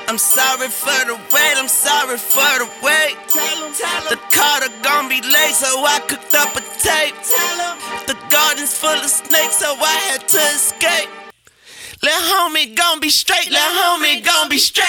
I'm sorry for the wait, I'm sorry for the wait. The Carter gon' be late, so I cooked up a tape. The garden's full of snakes, so I had to escape. Lil' homie gon' be straight, lil' homie gon' be straight.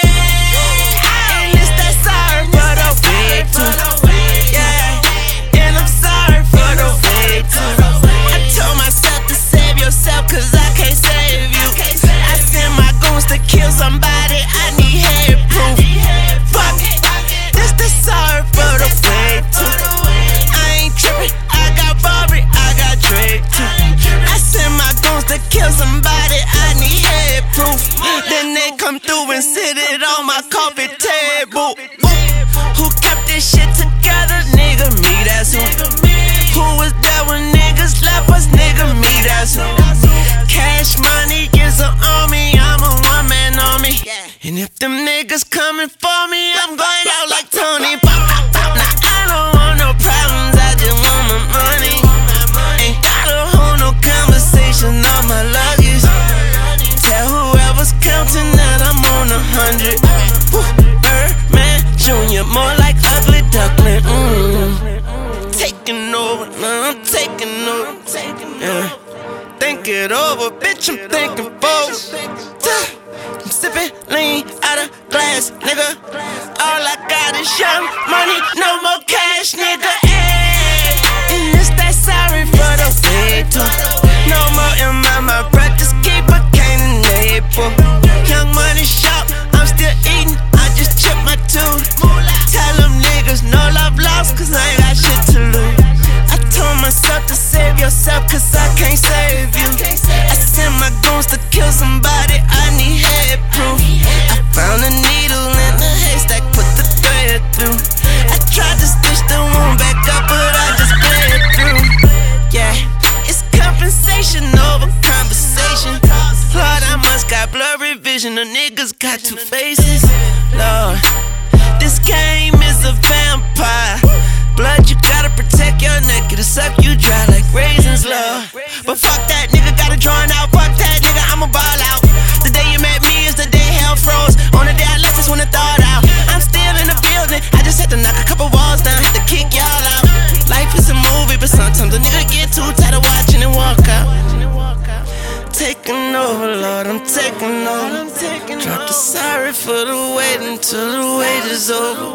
And it's that sorry for the wait too. Yeah, and I'm sorry for the wait too. I told myself to save yourself, cause I can't save you. I send my goons to kill somebody, I need head proof. Fuck it, this the sorry for the wait too. I ain't trippin', I got Barbie, I got Drake too. I send my goons to kill somebody, I need head proof. Then they come through and sit it on my coffee table. Who kept this shit together? Nigga, me, that's who. Who was there when niggas left us? Nigga, me, that's who. Cash money is an army, I'm a one-man army. And if them niggas coming for me, I'm going out like Tony. Pop, pop, pop. Now I don't want no problems, I just want my money. Ain't gotta hold no conversation on my luggage. Tell whoever's counting that I'm on 100. Birdman Jr., more like ugly duckling. Taking over, now I'm taking over. Yeah. Think it over, bitch, I'm thinking forward. I'm sipping lean out of glass, nigga. All I got is young money, no more cash, nigga. Ay. And it's that sorry for the wait too. No more in my breath, just keep a cane and neighbor. Young money shop, I'm still eating, I just chipped my tooth. Tell them niggas no love lost, cause I ain't got shit to lose. I told myself to save yourself, cause I can't save you. I send my goons to kill somebody, I need head proof. I found a needle in the haystack, put the thread through. I tried to stitch the wound back up, but I just bled through. Yeah, it's compensation over conversation. Lord, I must got blurry vision, the niggas got two faces. Lord, this game is a vampire. Blood, you gotta protect your neck, it'll suck you dry like raisins, love. But fuck that nigga, got it drawn out. Fuck that nigga, I'ma ball out. The day you met me is the day hell froze. On the day I left is when it thawed out. I'm still in the building, I just had to knock a couple walls down, had to kick y'all out. Life is a movie, but sometimes a nigga get too tired of watching and walk out. Taking over, Lord, I'm taking over. Drop the sorry for the wait until the wait is over.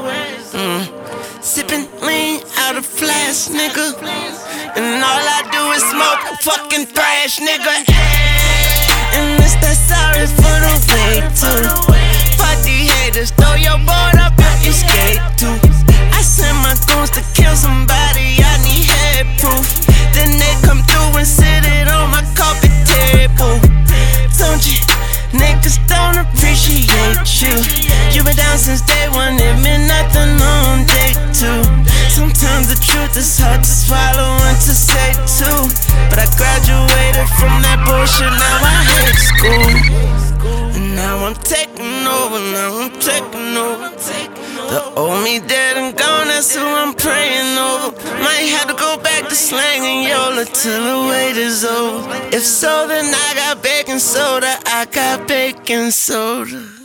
Sippin' lean out of flask, nigga. And all I do is smoke fucking thrash, nigga. And it's that sorry for the wait too. Fuck these haters, throw your board up if you skate too. I send my goons to kill somebody, I need head proof. Then they come through and sit it on my coffee table. Don't you? Niggas don't appreciate you. You been down since day one, it meant nothing on day two. Sometimes the truth is hard to swallow and to say too. But I graduated from that bullshit, now I hate school. And now I'm taking over, now I'm taking over. The old me dead and gone, that's who I'm praying over. Might have to go back to slanging Yola till the wait is over. If so, then I got baking soda, I got baking soda.